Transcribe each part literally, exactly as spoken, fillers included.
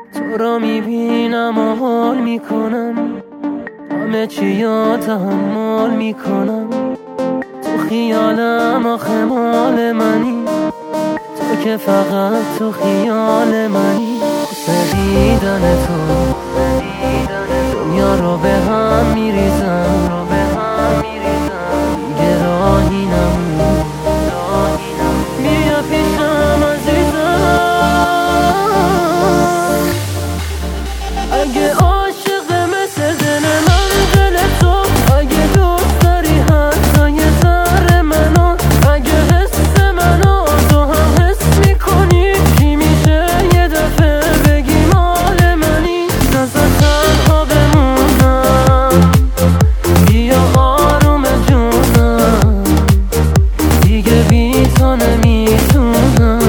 تو را میبینم و حال میکنم، همه چی یا تحمل میکنم. تو خیالم آخه مال منی، تو که فقط تو خیال منی. واسه دیدن تو دنیا رو به هم میریزم، دیگه راهی نمون. بیا پیشم عزیزم، اگه عاشق مثل دل من دل تو، اگه دوست داری حتی یه ذره منو، اگه حس منو تو هم حس میکنی، چی میشه یه دفعه بگی مال منی؟ نزد تنها بمونم، بیا آروم جونم، دیگه بی تو نمیتونم.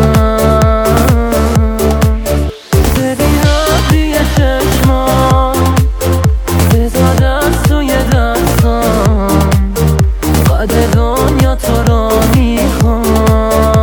ببینم توی چشمام، بذار دست توی دستام، قد دنیا تو رو میخوام.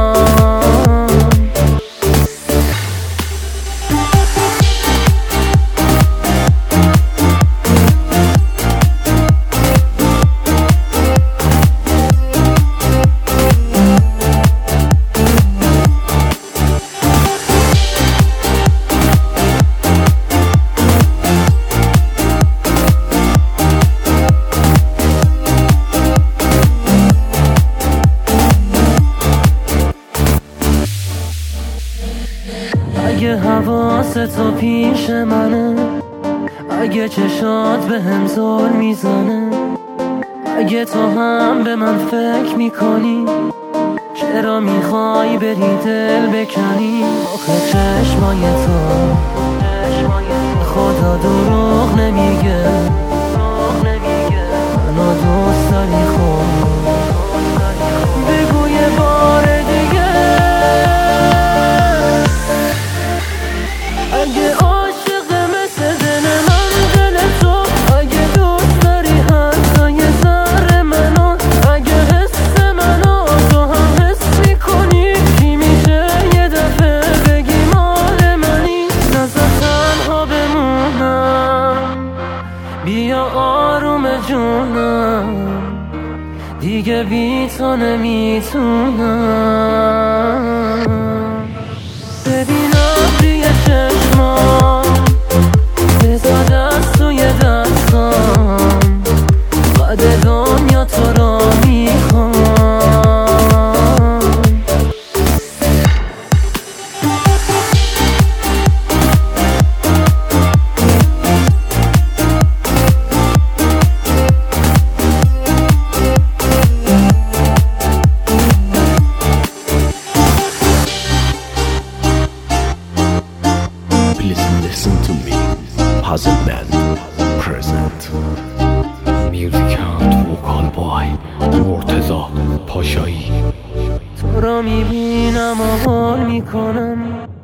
اگه حواس تو پیش منه، اگه چشات به هم زل میزنه، اگه تو هم به من فکر میکنی، چرا میخوای بری دل بکنی؟ آخه چشمای تو خدا دروغ نمیگه، منو دوست داری خود، بگو یه بار دیگه. اگه عاشق مثل دل من دل تو، اگه دوست داری حتی یه ذره منو، اگه حس منو تو هم حس میکنی، چی میشه یه دفعه بگی مال منی؟ نزد تنها بمونم، بیا آروم جونم، دیگه بی تو نمیتونم. ببینم توی چشمام، بذار دست توی دستام، قد دنیا تو رو میخوام. Please listen to me. Puzzle Band present. Music and vocal by مرتضی پاشایی. تو را میبینم و حال میکنم،